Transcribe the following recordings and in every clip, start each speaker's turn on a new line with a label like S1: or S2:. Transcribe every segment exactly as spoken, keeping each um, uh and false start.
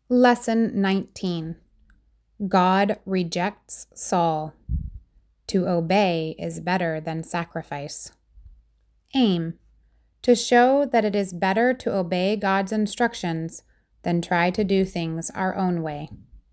S1: Lesson nineteen. God rejects Saul. To obey is better than sacrifice. Aim: to show that it is better to obey God's instructions than try to do things our own way.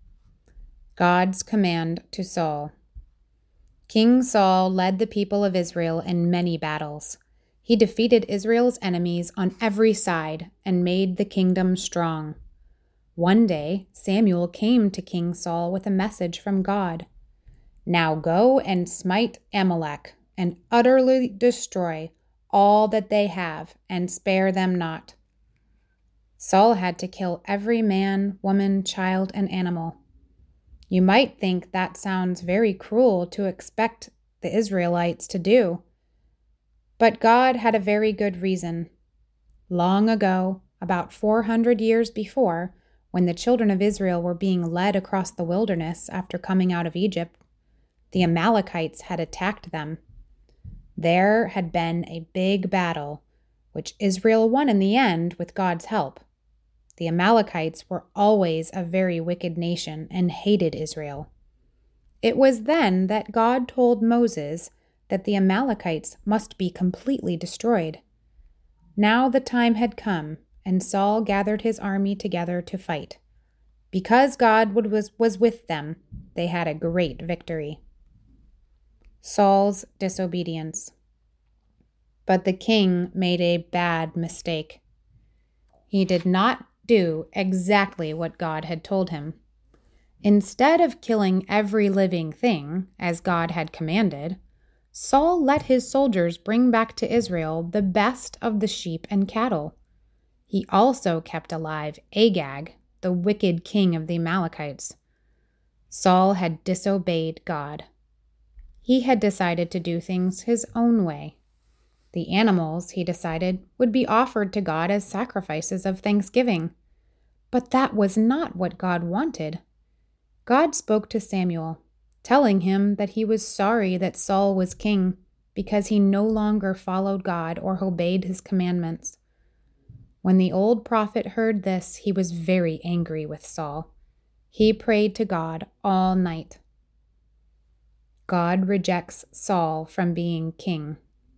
S1: God's command to Saul. King Saul led the people of Israel in many battles. He defeated Israel's enemies on every side and made the kingdom strong. One day, Samuel came to King Saul with a message from God. Now go and smite Amalek and utterly destroy all that they have and spare them not. Saul had to kill every man, woman, child, and animal. You might think that sounds very cruel to expect the Israelites to do. But God had a very good reason. Long ago, about four hundred years before, when the children of Israel were being led across the wilderness after coming out of Egypt, the Amalekites had attacked them. There had been a big battle, which Israel won in the end with God's help. The Amalekites were always a very wicked nation and hated Israel. It was then that God told Moses that the Amalekites must be completely destroyed. Now the time had come, and Saul gathered his army together to fight. Because God was, was with them, they had a great victory. Saul's disobedience. But the king made a bad mistake. He did not do exactly what God had told him. Instead of killing every living thing, as God had commanded, Saul let his soldiers bring back to Israel the best of the sheep and cattle. He also kept alive Agag, the wicked king of the Amalekites. Saul had disobeyed God. He had decided to do things his own way. The animals, he decided, would be offered to God as sacrifices of thanksgiving. But that was not what God wanted. God spoke to Samuel, telling him that he was sorry that Saul was king because he no longer followed God or obeyed his commandments. When the old prophet heard this, he was very angry with Saul. He prayed to God all night. God rejects Saul from being king.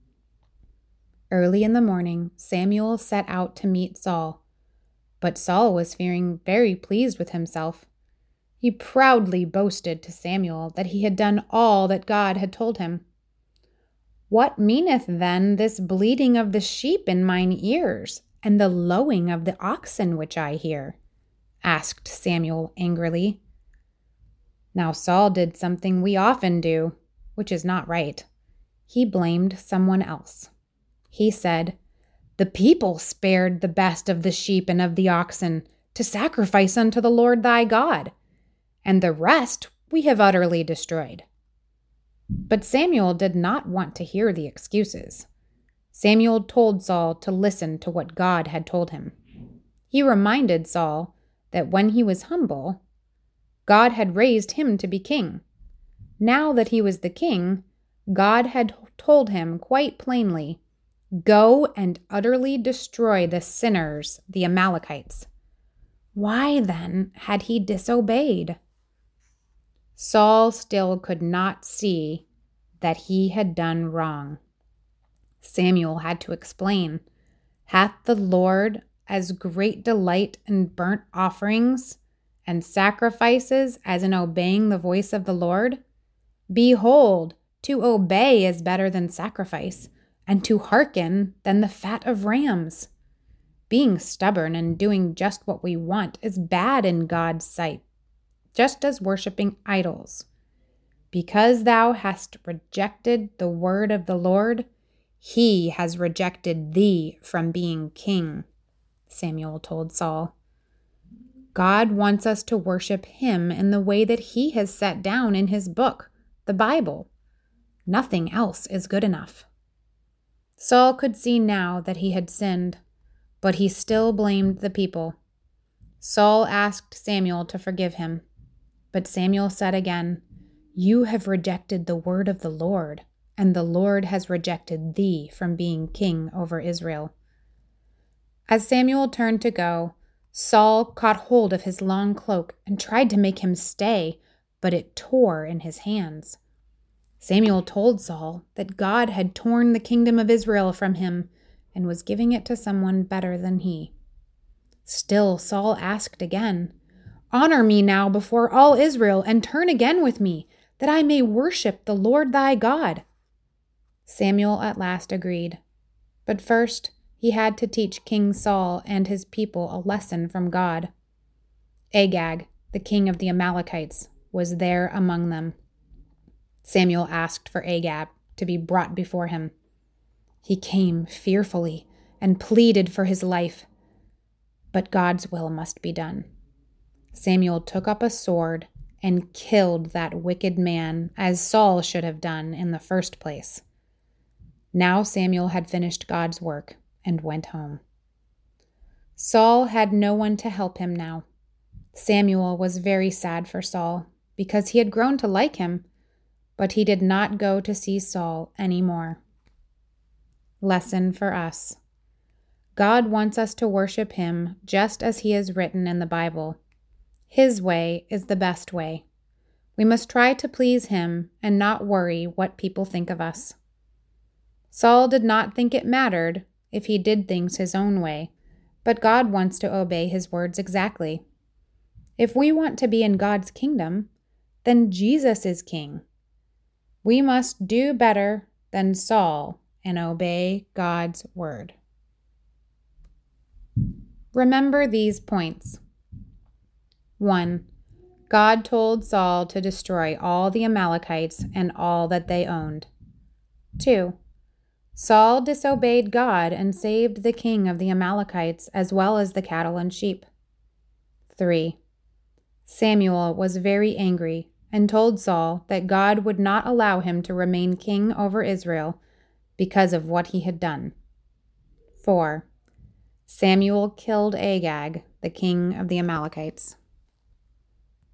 S1: Early in the morning, Samuel set out to meet Saul, but Saul was feeling very pleased with himself. He proudly boasted to Samuel that he had done all that God had told him. "What meaneth then this bleating of the sheep in mine ears, and the lowing of the oxen which I hear?" asked Samuel angrily. Now Saul did something we often do, which is not right. He blamed someone else. He said, "The people spared the best of the sheep and of the oxen to sacrifice unto the Lord thy God, and the rest we have utterly destroyed." But Samuel did not want to hear the excuses. Samuel told Saul to listen to what God had told him. He reminded Saul that when he was humble, God had raised him to be king. Now that he was the king, God had told him quite plainly, "Go and utterly destroy the sinners, the Amalekites." Why then had he disobeyed? Saul still could not see that he had done wrong. Samuel had to explain, "Hath the Lord as great delight in burnt offerings and sacrifices as in obeying the voice of the Lord? Behold, to obey is better than sacrifice, and to hearken than the fat of rams." Being stubborn and doing just what we want is bad in God's sight, just as worshiping idols. Because thou hast rejected the word of the Lord, he has rejected thee from being king, Samuel told Saul. God wants us to worship him in the way that he has set down in his book, the Bible. Nothing else is good enough. Saul could see now that he had sinned, but he still blamed the people. Saul asked Samuel to forgive him, but Samuel said again, "You have rejected the word of the Lord, and the Lord has rejected thee from being king over Israel." As Samuel turned to go, Saul caught hold of his long cloak and tried to make him stay, but it tore in his hands. Samuel told Saul that God had torn the kingdom of Israel from him and was giving it to someone better than he. Still, Saul asked again, "Honor me now before all Israel and turn again with me, that I may worship the Lord thy God." Samuel at last agreed. But first, he had to teach King Saul and his people a lesson from God. Agag, the king of the Amalekites, was there among them. Samuel asked for Agag to be brought before him. He came fearfully and pleaded for his life. But God's will must be done. Samuel took up a sword and killed that wicked man, as Saul should have done in the first place. Now Samuel had finished God's work and went home. Saul had no one to help him now. Samuel was very sad for Saul because he had grown to like him, but he did not go to see Saul any more. Lesson for us. God wants us to worship him just as he is written in the Bible. His way is the best way. We must try to please him and not worry what people think of us. Saul did not think it mattered if he did things his own way, but God wants to obey his words exactly. If we want to be in God's kingdom, then Jesus is king. We must do better than Saul and obey God's word. Remember these points. one. God told Saul to destroy all the Amalekites and all that they owned. two. Saul disobeyed God and saved the king of the Amalekites as well as the cattle and sheep. three. Samuel was very angry and told Saul that God would not allow him to remain king over Israel because of what he had done. four. Samuel killed Agag, the king of the Amalekites.